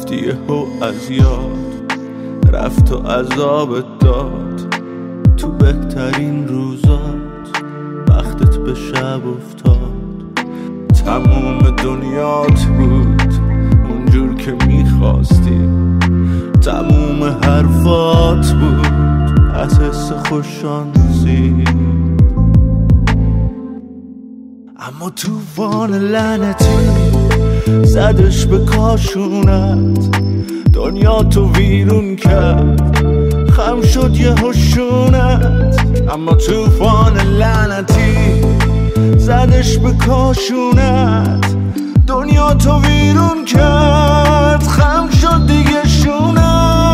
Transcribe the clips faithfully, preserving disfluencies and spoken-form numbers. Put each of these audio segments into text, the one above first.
رفتی یهو از یاد، رفت و عذابت داد تو بهترین روزات، وقتت به شب افتاد. تموم دنیات بود اونجور که میخواستی، تموم حرفات بود از حس خوششانسی. اما توفان لعنتی زدش به کاشونت، دنیا تو ویرون کرد، خم شد یه هشونت. اما توفان لعنتی زدش به کاشونت، دنیا تو ویرون کرد، خم شد دیگه شونت.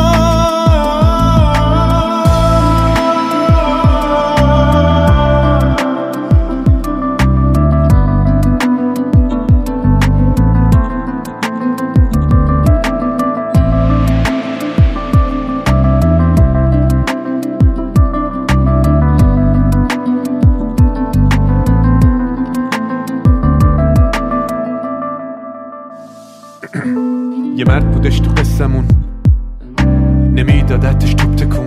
یه مرد بودش تو قصمون، نمیدادتش توپ تکون،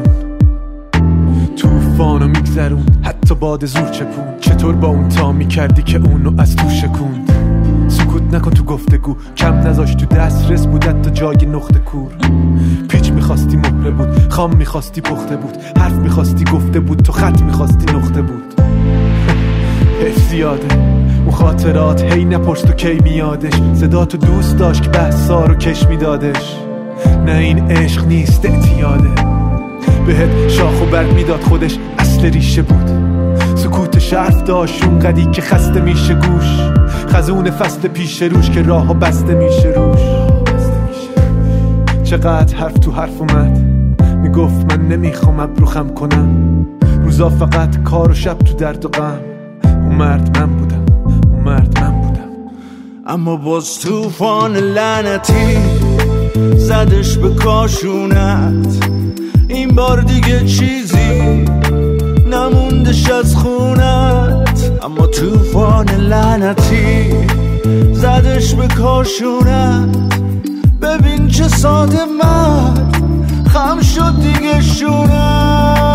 توفانو میگذرون حتی باد زور چپون. چطور با اون تا میکردی که اونو از تو شکوند؟ سکوت نکن تو گفتگو، کم نذاش تو دسترس بودت تا جای نقطه کور. پیچ میخواستی مهره بود، خام میخواستی پخته بود، حرف میخواستی گفته بود، تو خط میخواستی نقطه بود. حیف زیاده اون خاطرات، هی نپرس تو کی میادش، صدا تو دوست داشت که بحثا رو کش میدادش. نه این عشق نیست اعتیاده، بهت شاخ و برگ میداد خودش اصل ریشه بود. سکوت حرف داشت اون قدی که خسته میشه گوش، خزون فصل پیش روش که راه ها بسته میشه روش. چقدر حرف تو حرف اومد، میگفت من نمیخوام ابرو خم کنم، روزا فقط کار و شب تو درد و غم. اون مرد من بودم، اون مرد من بودم. اما باز توفان لعنتی زدش به کاشونت، این بار دیگه چیزی نموندش از خونت. اما توفان لعنتی زدش به کاشونت، ببین چه ساده مرد خم شد دیگه شونت.